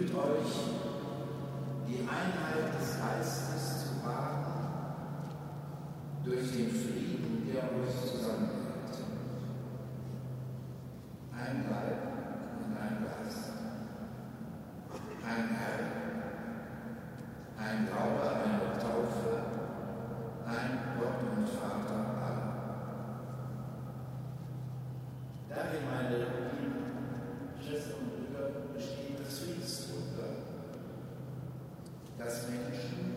bemüht euch, die Einheit des Geistes zu wahren, durch den Frieden, der euch zusammenhält. Ein Leib und ein Geist, ein Herr, ein Glaube, eine Taufe, ein Gott und Vater aller. Darin, meine lieben Schwestern und Brüder, besteht das Friedenswunder, dass Menschen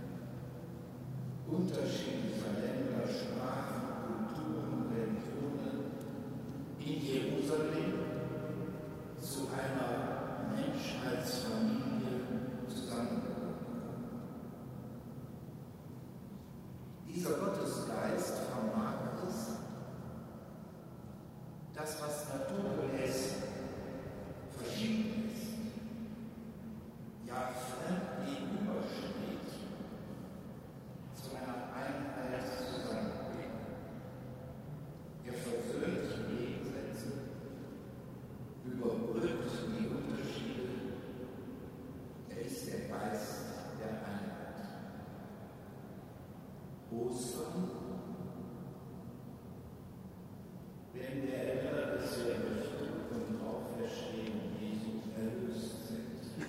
unterschiedlicher Länder, Sprachen, Kulturen, Religionen in Jerusalem zu einer Menschheitsfamilie zusammengehören. Dieser Gottesgeist vermag es, das, was naturgemäß verschieden ist, ja fremd gegenübersteht, zu einer Einheit zusammenzubringen. Er versöhnt die Gegensätze, überbrückt die Unterschiede. Er ist der Geist der Einheit. Ostern, wenn wir erinnern, dass wir durch Tod und Auferstehung Jesu erlöst sind.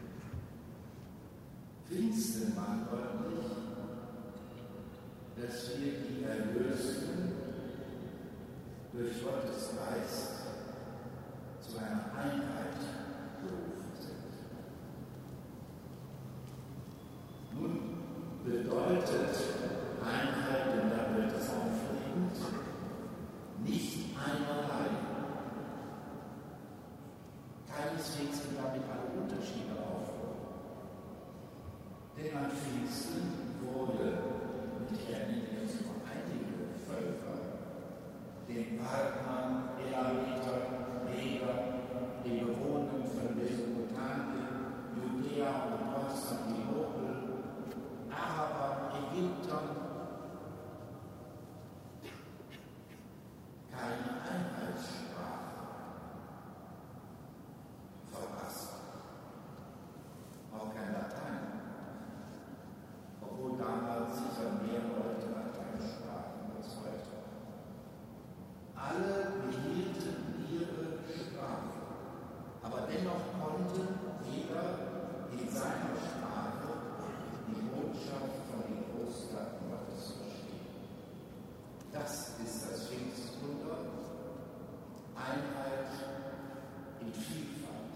Pfingsten macht deutlich, dass wir die Erlösten durch Gottes Geist zu einer Einheit berufen sind. Nun bedeutet Einheit, und da wird es aufregend, nicht einerlei. Keineswegs sind damit alle Unterschiede aufgehoben. Denn an Pfingsten wurde, und ich erinnere jetzt nur einige Völker, den Parthern, Elamiter, Neger, den Bewohnern von Mesopotamien, Judäa und Konstantinopel, Araber, Ägyptern, keine Einheitssprache verpasst. Auch kein Latein. Obwohl damals sicher mehr Leute Latein sprachen als heute. Alle behielten ihre Sprache. Aber dennoch konnte jeder in seiner Sprache die Botschaft von den Großtaten Gottes verstehen. Das ist das Pfingstwunder, Einheit in Vielfalt.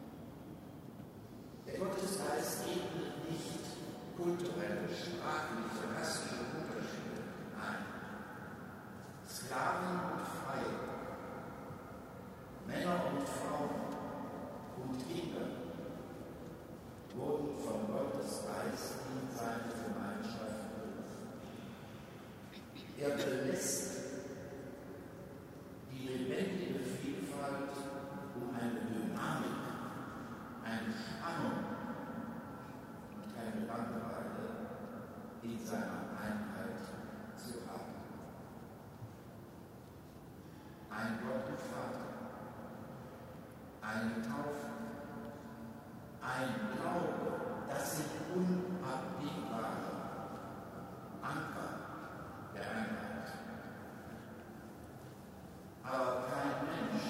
Der Gottesgeist ebnet nicht kulturelle, sprachliche, rassische Unterschiede ein. Sklaven und Freie, Männer und Frauen und Kinder wurden von Gottes Geist in seine Gemeinschaft berufen. Er belässt die lebendige Vielfalt, um eine Dynamik, eine Spannung und keine Langeweile in seiner Einheit zu haben. Ein Gott und Vater, eine Taufe, ein Glaube, das sind unabdingbare Anker der Einheit. Aber kein Mensch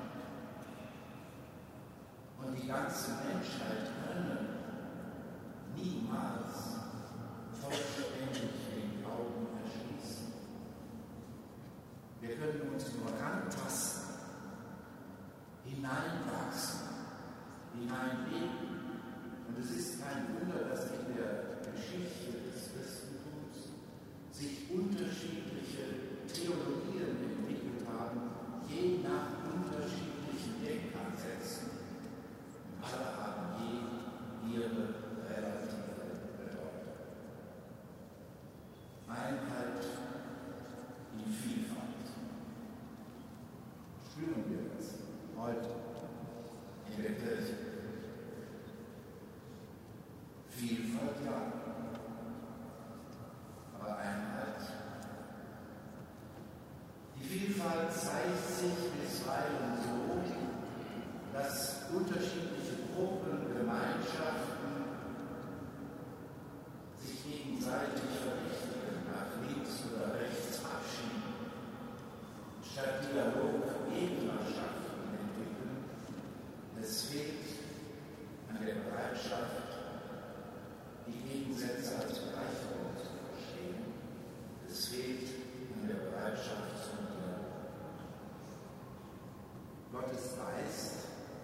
und die ganze Menschheit können niemals vollständig den Glauben erschließen. Wir können uns nur rantasten, hineinwachsen, hineinleben. Und es ist kein Wunder, dass in der Geschichte des Christentums sich unterschiedliche Theologien entwickelt haben, je nach unterschiedlichen Denkansätzen. Und alle haben je ihre relative Bedeutung. Einheit in Vielfalt. Spüren wir das heute in der Kirche? Vielfalt ja, aber Einheit. Die Vielfalt zeigt sich bisweilen so, dass unterschiedliche Gruppen, Gemeinschaften sich gegenseitig verdächtigen, nach links oder rechts abschieben, statt Dialog Gegnerschaften entwickeln. Es fehlt an der Bereitschaft, die Gegensätze als Bereicherung zu verstehen. Es fehlt an der Bereitschaft zum Dialog. Gottes Geist,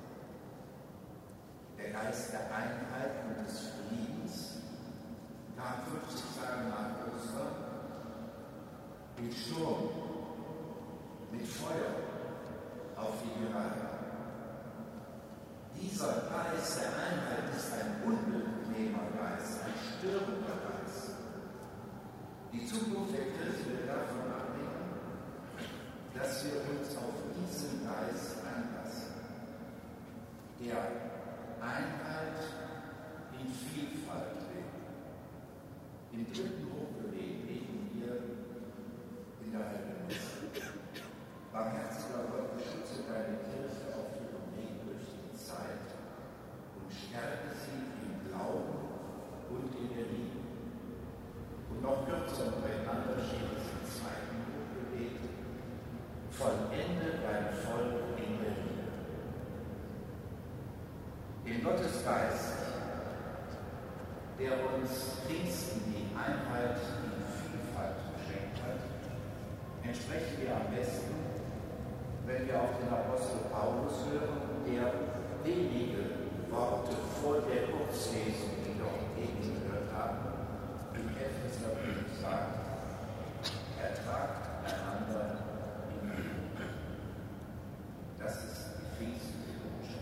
der Geist der Einheit und des Friedens, kam 50 Tage nach Ostern mit Sturm, mit Feuer auf die Jünger. Dieser Geist der Einheit ist ein unbequemer Geist, ein störender Geist. Die Zukunft der Kirche wird davon abhängen, dass wir uns auf diesen Geist einlassen, der Einheit in Vielfalt will. Im dritten Hochgebet beten wir in der Heiligen Messe. Barmherziger Gott, beschütze deine Kirche auf ihrem Weg durch die Zeit und stärke sie im Glauben und in der Liebe. Und noch kürzer untereinander steht es im zweiten Hochgebet: Vollende dein Volk in der Liebe. In Gottes Geist, der uns Pfingsten die Einheit in Vielfalt geschenkt hat, entsprechen wir am besten, wenn wir auf den Apostel Paulus hören, der wenige Worte vor der Kurzlesung, die wir auch eben gehört haben, im Epheserbrief sagt: Ertragt einander in Liebe. Das ist die pfingstliche Botschaft.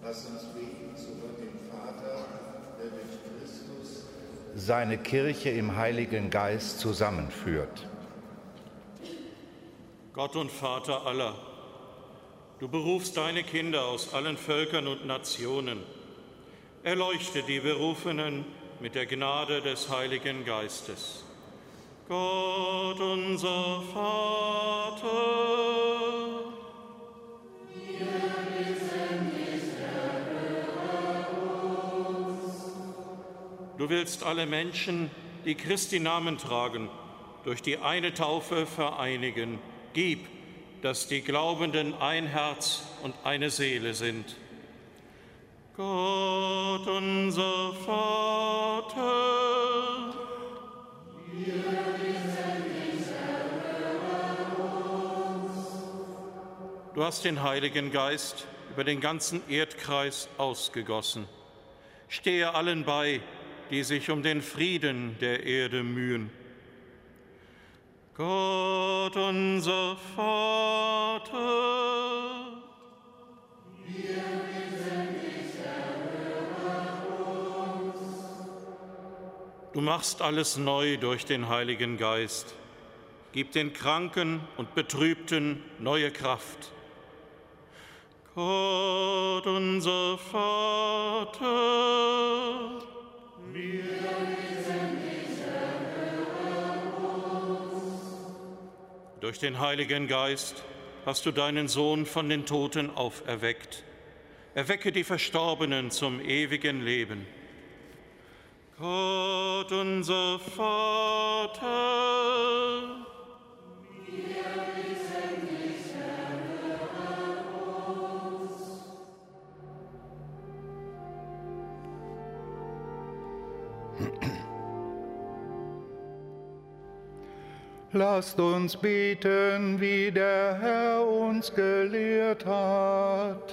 Lass uns beten zu Gott, dem Vater, der durch Christus seine Kirche im Heiligen Geist zusammenführt. Gott und Vater aller, du berufst deine Kinder aus allen Völkern und Nationen. Erleuchte die Berufenen mit der Gnade des Heiligen Geistes. Gott, unser Vater, wir bitten dich, erhöre uns. Du willst alle Menschen, die Christi Namen tragen, durch die eine Taufe vereinigen. Gib, dass die Glaubenden ein Herz und eine Seele sind. Gott, unser Vater, wir bitten dich, erhöre uns. Du hast den Heiligen Geist über den ganzen Erdkreis ausgegossen. Stehe allen bei, die sich um den Frieden der Erde mühen. Gott, unser Vater, wir bitten dich, erhöre uns. Du machst alles neu durch den Heiligen Geist. Gib den Kranken und Betrübten neue Kraft. Gott, unser Vater, wir bitten dich, erhöre uns. Durch den Heiligen Geist hast du deinen Sohn von den Toten auferweckt. Erwecke die Verstorbenen zum ewigen Leben. Gott, unser Vater, wir bitten dich, erhöre uns. Lasst uns beten, wie der Herr uns gelehrt hat.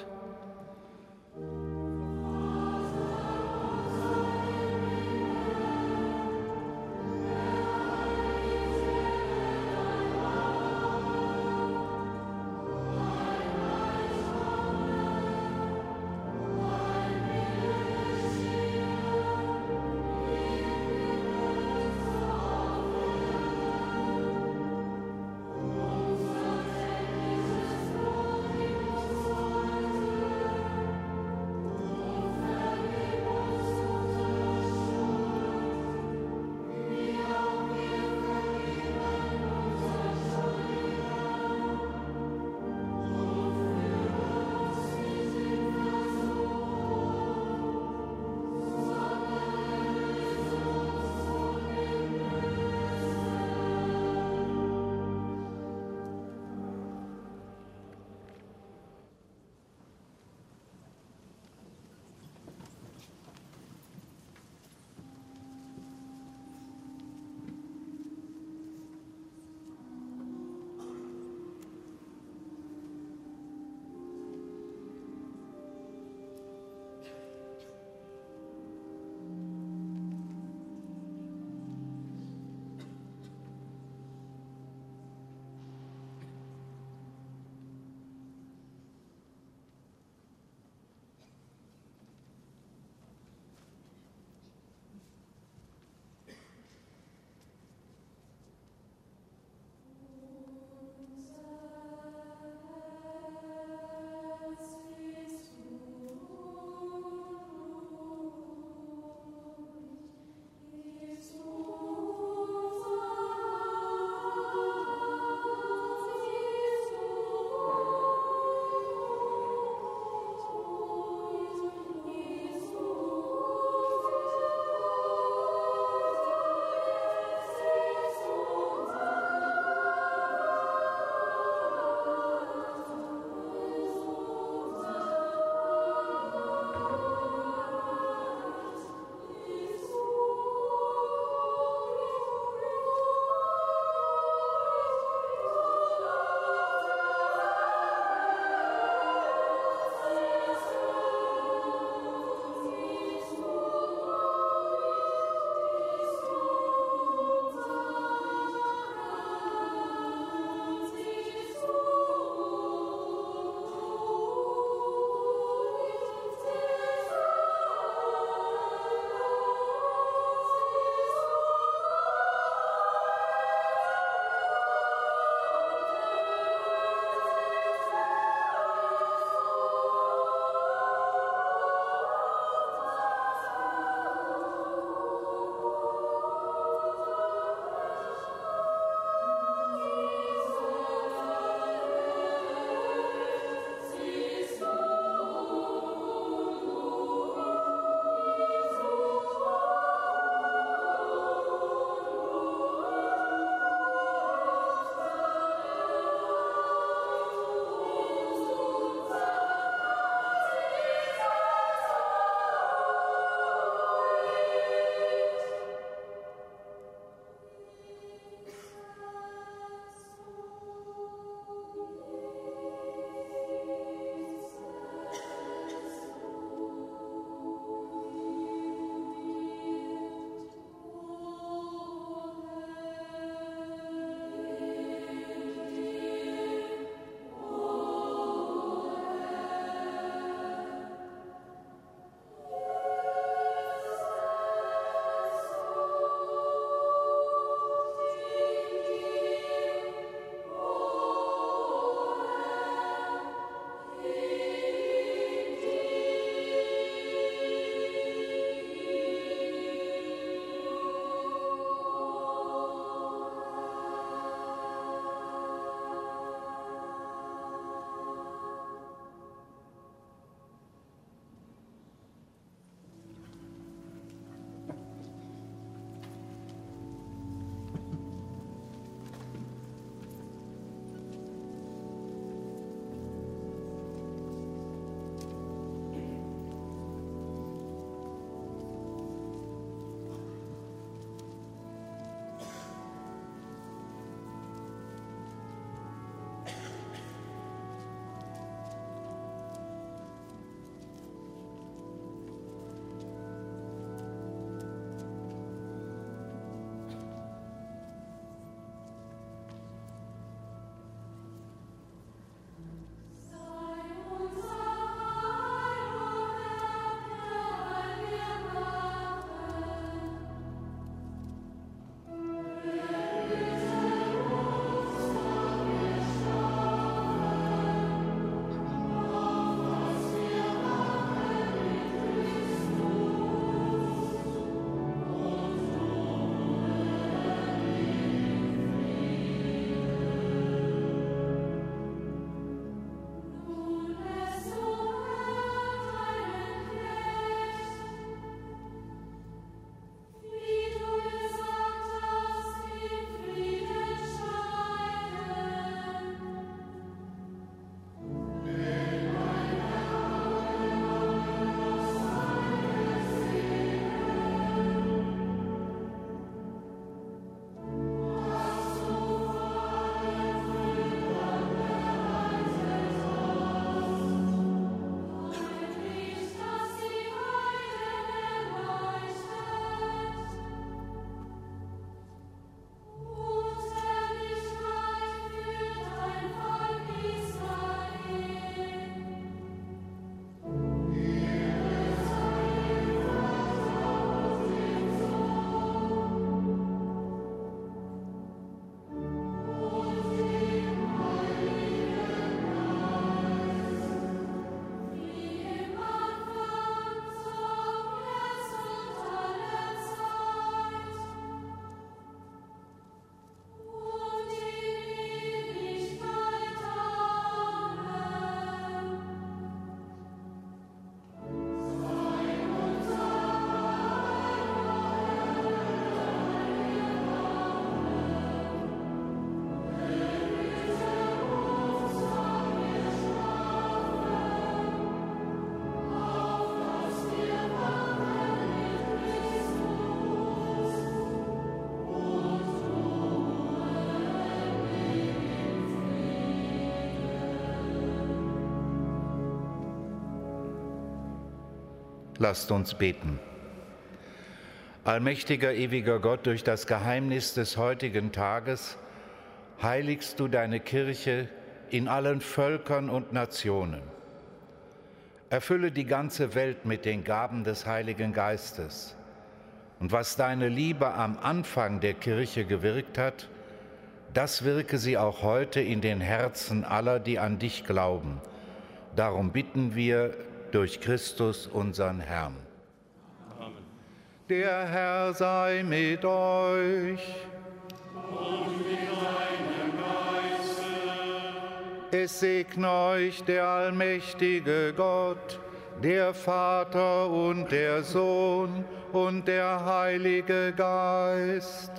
Lasst uns beten. Allmächtiger, ewiger Gott, durch das Geheimnis des heutigen Tages heiligst du deine Kirche in allen Völkern und Nationen. Erfülle die ganze Welt mit den Gaben des Heiligen Geistes. Und was deine Liebe am Anfang der Kirche gewirkt hat, das wirke sie auch heute in den Herzen aller, die an dich glauben. Darum bitten wir durch Christus, unseren Herrn. Amen. Der Herr sei mit euch. Und mit deinem Geiste. Es segne euch der allmächtige Gott, der Vater und der Sohn und der Heilige Geist.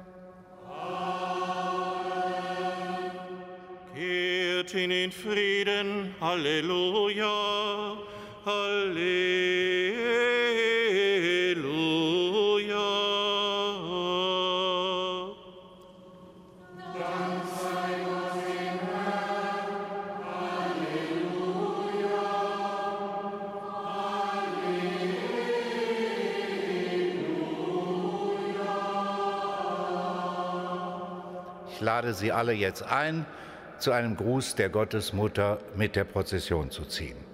Kehrt hin in Frieden. Halleluja. Halleluja. Dank sei Gott dem Herrn. Halleluja. Ich lade Sie alle jetzt ein, zu einem Gruß der Gottesmutter mit der Prozession zu ziehen.